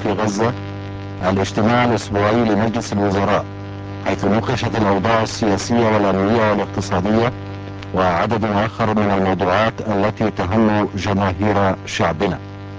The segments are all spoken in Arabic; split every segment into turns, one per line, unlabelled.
في غزة الاجتماع الأسبوعي لمجلس الوزراء، حيث نوقشت الأوضاع السياسية والأمنية والاقتصادية وعدد آخر من الموضوعات التي تهم جماهير شعبنا.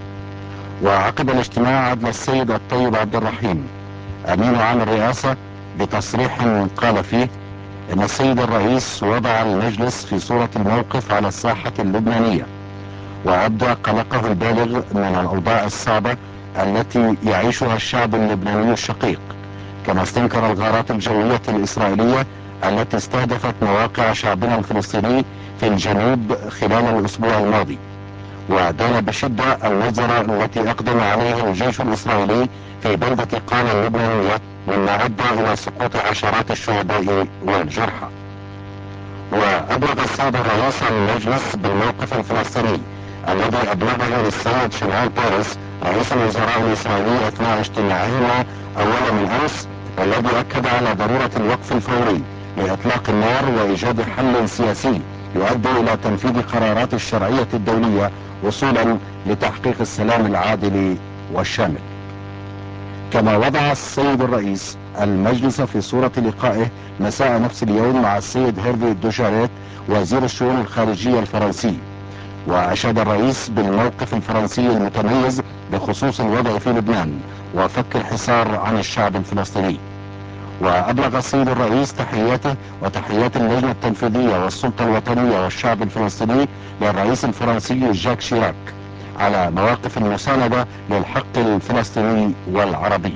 وعقب الاجتماع أدلى السيد الطيب عبد الرحيم أمين عام الرئاسة بتصريح قال فيه إن السيد الرئيس وضع المجلس في صورة الموقف على الساحة اللبنانية، وأبدى قلقه البالغ من الأوضاع الصعبة التي يعيشها الشعب اللبناني الشقيق، كما استنكر الغارات الجوية الإسرائيلية التي استهدفت مواقع شعبنا الفلسطيني في الجنوب خلال الأسبوع الماضي، ودان بشدة المجزرة التي أقدم عليها الجيش الإسرائيلي في بلدة قانا اللبنانية، مما أدى إلى سقوط عشرات الشهداء والجرحى. وأبلغ السيد الرئيس المجلس بالموقف الفلسطيني الذي أبلغه للسيد شمعون بيرس رئيس الوزراء الإسرائيلي أثناء اجتماعهما أول من أمس، والذي أكد على ضرورة الوقف الفوري لإطلاق النار وإيجاد حل سياسي يؤدي إلى تنفيذ قرارات الشرعية الدولية وصولا لتحقيق السلام العادل والشامل. كما وضع السيد الرئيس المجلس في صورة لقائه مساء نفس اليوم مع السيد هيرفي دوشاريت وزير الشؤون الخارجية الفرنسي، وأشاد الرئيس بالموقف الفرنسي المتميز بخصوص الوضع في لبنان وفك الحصار عن الشعب الفلسطيني. وأبلغ السيد الرئيس تحياته وتحيات اللجنة التنفيذية والسلطة الوطنية والشعب الفلسطيني للرئيس الفرنسي جاك شيراك على مواقف المساندة للحق الفلسطيني والعربي.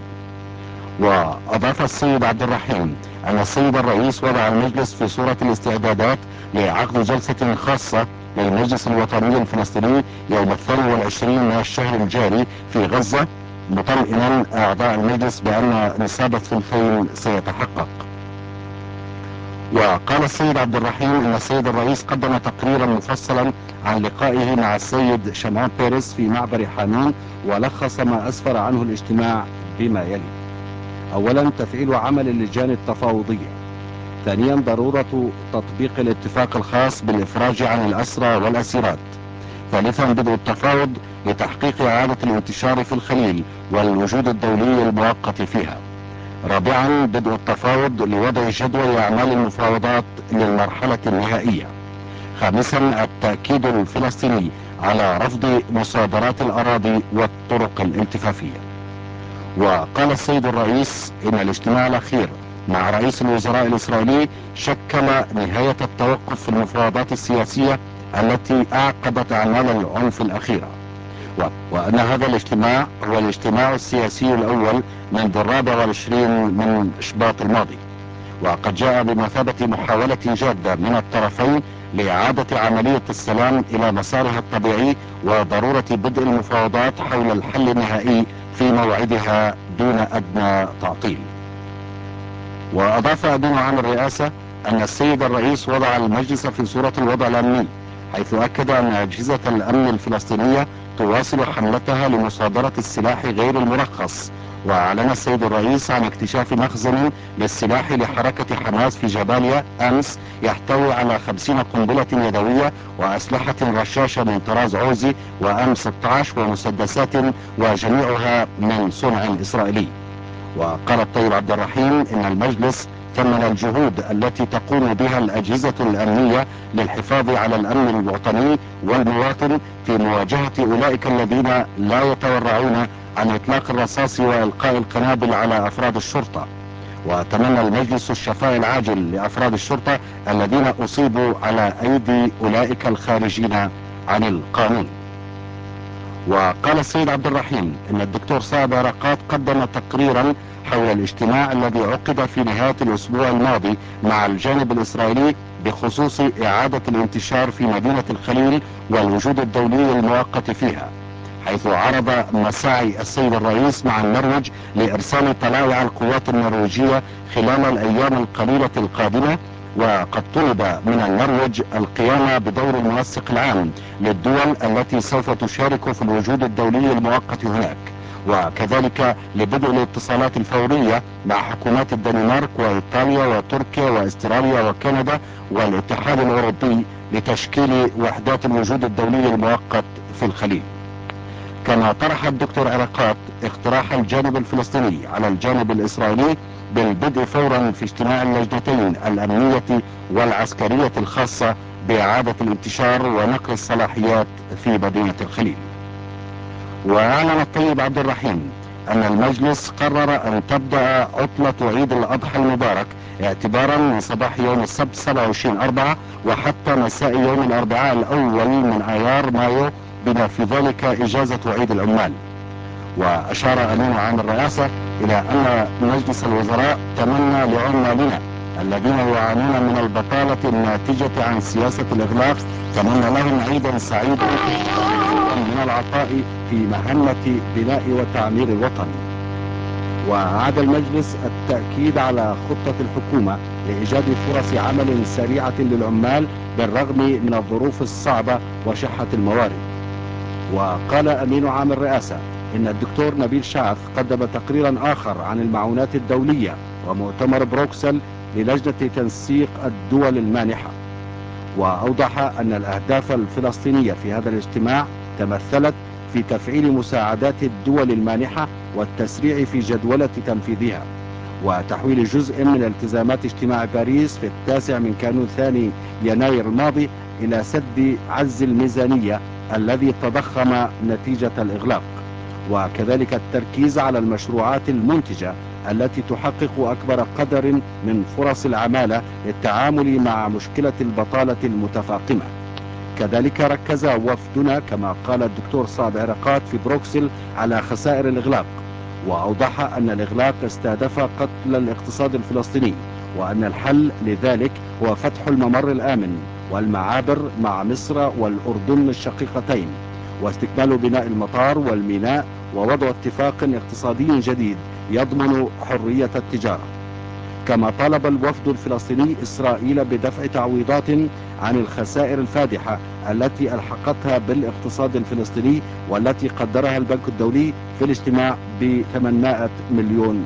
وأضاف السيد عبد الرحيم أن السيد الرئيس وضع المجلس في صورة الاستعدادات لعقد جلسة خاصة للمجلس الوطني الفلسطيني يوم 22 من الشهر الجاري في غزة، مطمئنا أعضاء المجلس بأن نصاب الثلثين سيتحقق. وقال السيد عبد الرحيم أن السيد الرئيس قدم تقريرا مفصلا عن لقائه مع السيد شمعون بيرس في معبر حانون، ولخص ما أسفر عنه الاجتماع بما يلي: أولا، تفعيل عمل اللجان التفاوضية. ثانيا، ضرورة تطبيق الاتفاق الخاص بالإفراج عن الأسرى والأسيرات. ثالثا، بدء التفاوض لتحقيق إعادة الانتشار في الخليل والوجود الدولي المؤقت فيها. رابعا، بدء التفاوض لوضع جدول أعمال المفاوضات للمرحلة النهائية. خامسا، التأكيد الفلسطيني على رفض مصادرات الأراضي والطرق الالتفافية. وقال السيد الرئيس إن الاجتماع الأخير مع رئيس الوزراء الإسرائيلي شكل نهاية التوقف في المفاوضات السياسية التي أعقبت أعمال العنف الأخيرة، وأن هذا الاجتماع هو الاجتماع السياسي الأول منذ 24 من شباط الماضي، وقد جاء بمثابة محاولة جادة من الطرفين لإعادة عملية السلام إلى مسارها الطبيعي وضرورة بدء المفاوضات حول الحل النهائي في موعدها دون أدنى تعطيل. وأضاف أمين عام الرئاسة أن السيد الرئيس وضع المجلس في صورة الوضع الأمني، حيث أكد أن أجهزة الأمن الفلسطينية تواصل حملتها لمصادرة السلاح غير المرخص. وأعلن السيد الرئيس عن اكتشاف مخزن للسلاح لحركة حماس في جباليا أمس يحتوي على 50 قنبلة يدوية وأسلحة رشاشة من طراز عوزي وأم 16 ومسدسات، وجميعها من صنع إسرائيلي. وقال الطيب عبد الرحيم إن المجلس ثمن الجهود التي تقوم بها الأجهزة الأمنية للحفاظ على الأمن الوطني والمواطن في مواجهة أولئك الذين لا يتورعون عن إطلاق الرصاص وإلقاء القنابل على أفراد الشرطة. وتمنى المجلس الشفاء العاجل لأفراد الشرطة الذين أصيبوا على أيدي أولئك الخارجين عن القانون. وقال السيد عبد الرحيم إن الدكتور صائب عرقات قدم تقريرا حول الاجتماع الذي عقد في نهاية الأسبوع الماضي مع الجانب الإسرائيلي بخصوص إعادة الانتشار في مدينة الخليل والوجود الدولي المؤقت فيها، حيث عرض مساعي السيد الرئيس مع النرويج لإرسال طلائع القوات النرويجية خلال الأيام القليلة القادمة. وقد طلب من النرويج القيام بدور المنسق العام للدول التي سوف تشارك في الوجود الدولي المؤقت هناك، وكذلك لبدء الاتصالات الفورية مع حكومات الدنمارك وإيطاليا وتركيا وأستراليا وكندا والاتحاد الأوروبي لتشكيل وحدات الوجود الدولي المؤقت في الخليل. كما طرح الدكتور عرقات اقتراح الجانب الفلسطيني على الجانب الإسرائيلي بالبدء فورا في اجتماع اللجنتين الأمنية والعسكرية الخاصة بإعادة الانتشار ونقل الصلاحيات في مدينة الخليل. وأعلن الطيب عبد الرحيم أن المجلس قرر أن تبدأ عطلة عيد الأضحى المبارك اعتبارا من صباح يوم السبت 27/4 وحتى مساء يوم الأربعاء الأول من آيار مايو، بما في ذلك إجازة عيد العمال. وأشار أمين عام الرئاسة إلى أن مجلس الوزراء تمنى لعمالنا الذين يعانون من البطالة الناتجة عن سياسة الإغلاق، تمنى لهم عيدا سعيدا من العطاء في مهمة بناء وتعمير الوطن. وأعاد المجلس التأكيد على خطة الحكومة لإيجاد فرص عمل سريعة للعمال بالرغم من الظروف الصعبة وشحة الموارد. وقال أمين عام الرئاسة إن الدكتور نبيل شعث قدم تقريرا آخر عن المعونات الدولية ومؤتمر بروكسل للجنة تنسيق الدول المانحة، وأوضح أن الأهداف الفلسطينية في هذا الاجتماع تمثلت في تفعيل مساعدات الدول المانحة والتسريع في جدولة تنفيذها، وتحويل جزء من التزامات اجتماع باريس في 9 من كانون ثاني يناير الماضي إلى سد عجز الميزانية الذي تضخم نتيجة الإغلاق، وكذلك التركيز على المشروعات المنتجة التي تحقق أكبر قدر من فرص العمالة للتعامل مع مشكلة البطالة المتفاقمة. كذلك ركز وفدنا كما قال الدكتور صعب عرقات في بروكسل على خسائر الإغلاق، وأوضح أن الإغلاق استهدف قتل الاقتصاد الفلسطيني، وأن الحل لذلك هو فتح الممر الآمن والمعابر مع مصر والأردن الشقيقتين، واستكمال بناء المطار والميناء، ووضع اتفاق اقتصادي جديد يضمن حرية التجارة. كما طالب الوفد الفلسطيني إسرائيل بدفع تعويضات عن الخسائر الفادحة التي ألحقتها بالاقتصاد الفلسطيني، والتي قدرها البنك الدولي في الاجتماع ب$800 مليون.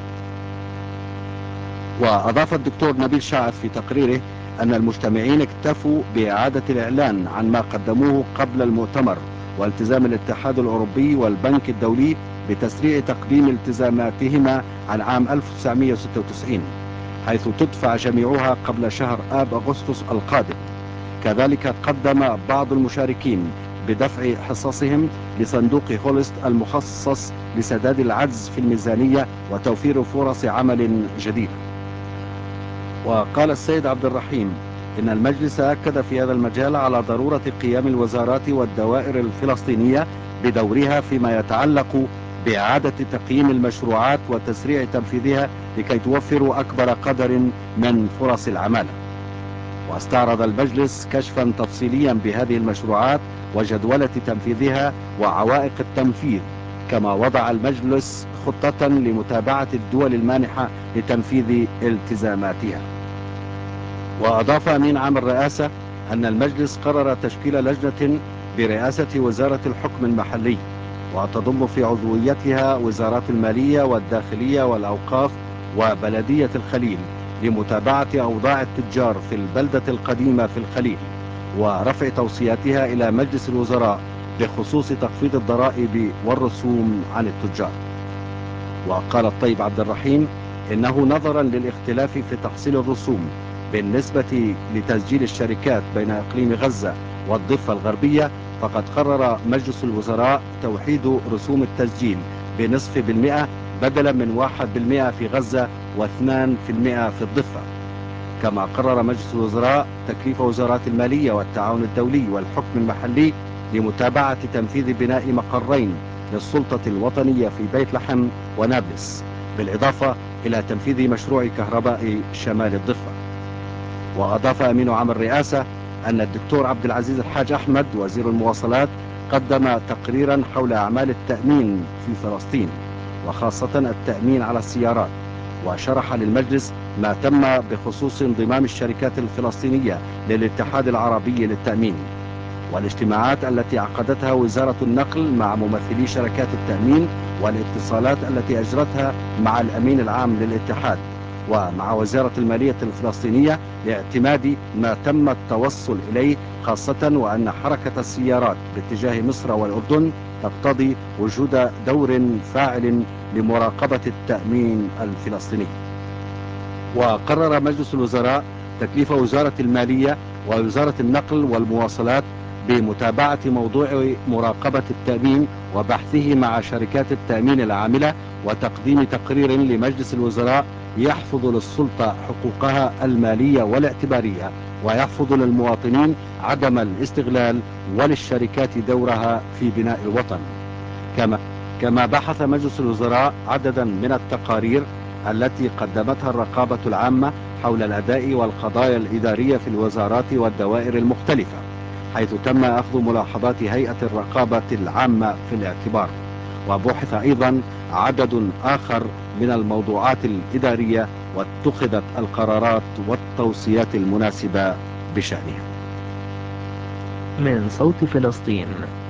وأضاف الدكتور نبيل شعث في تقريره أن المجتمعين اكتفوا بإعادة الإعلان عن ما قدموه قبل المؤتمر، والتزام الاتحاد الأوروبي والبنك الدولي بتسريع تقديم التزاماتهما عن عام 1996، حيث تدفع جميعها قبل شهر آب أغسطس القادم. كذلك قدم بعض المشاركين بدفع حصصهم لصندوق هولست المخصص لسداد العجز في الميزانية وتوفير فرص عمل جديدة. وقال السيد عبد الرحيم إن المجلس أكد في هذا المجال على ضرورة قيام الوزارات والدوائر الفلسطينية بدورها فيما يتعلق بإعادة تقييم المشروعات وتسريع تنفيذها لكي توفر أكبر قدر من فرص العمالة. واستعرض المجلس كشفا تفصيليا بهذه المشروعات وجدولة تنفيذها وعوائق التنفيذ، كما وضع المجلس خطة لمتابعة الدول المانحة لتنفيذ التزاماتها. وأضاف أمين عام الرئاسة أن المجلس قرر تشكيل لجنة برئاسة وزارة الحكم المحلي، وتضم في عضويتها وزارات المالية والداخلية والأوقاف وبلدية الخليل، لمتابعة أوضاع التجار في البلدة القديمة في الخليل، ورفع توصياتها إلى مجلس الوزراء بخصوص تخفيض الضرائب والرسوم عن التجار. وقال الطيب عبد الرحيم إنه نظرا للاختلاف في تحصيل الرسوم بالنسبة لتسجيل الشركات بين إقليم غزة والضفة الغربية، فقد قرر مجلس الوزراء توحيد رسوم التسجيل بنصف بالمئة بدلا من 1% في غزة و2% في الضفة. كما قرر مجلس الوزراء تكليف وزارات المالية والتعاون الدولي والحكم المحلي لمتابعة تنفيذ بناء مقرين للسلطة الوطنية في بيت لحم ونابلس، بالإضافة إلى تنفيذ مشروع كهرباء شمال الضفة. وأضاف أمين عام الرئاسة أن الدكتور عبد العزيز الحاج أحمد وزير المواصلات قدم تقريرا حول أعمال التأمين في فلسطين، وخاصة التأمين على السيارات، وشرح للمجلس ما تم بخصوص انضمام الشركات الفلسطينية للاتحاد العربي للتأمين، والاجتماعات التي عقدتها وزارة النقل مع ممثلي شركات التأمين، والاتصالات التي أجرتها مع الأمين العام للاتحاد،
ومع وزارة المالية الفلسطينية لاعتماد ما تم التوصل إليه، خاصة وأن حركة السيارات باتجاه مصر والأردن تقتضي وجود دور فاعل لمراقبة التأمين الفلسطيني. وقرر مجلس الوزراء تكليف وزارة المالية ووزارة النقل والمواصلات بمتابعة موضوع مراقبة التأمين وبحثه مع شركات التأمين العاملة، وتقديم تقرير لمجلس الوزراء يحفظ للسلطة حقوقها المالية والاعتبارية، ويحفظ للمواطنين عدم الاستغلال، وللشركات دورها في بناء الوطن. كما بحث مجلس الوزراء عددا من التقارير التي قدمتها الرقابة العامة حول الأداء والقضايا الإدارية في الوزارات والدوائر المختلفة، حيث تم أخذ ملاحظات هيئة الرقابة العامة في الاعتبار. وبحث أيضا عدد آخر من الموضوعات الإدارية، واتخذت القرارات والتوصيات المناسبة بشأنها.
من صوت فلسطين.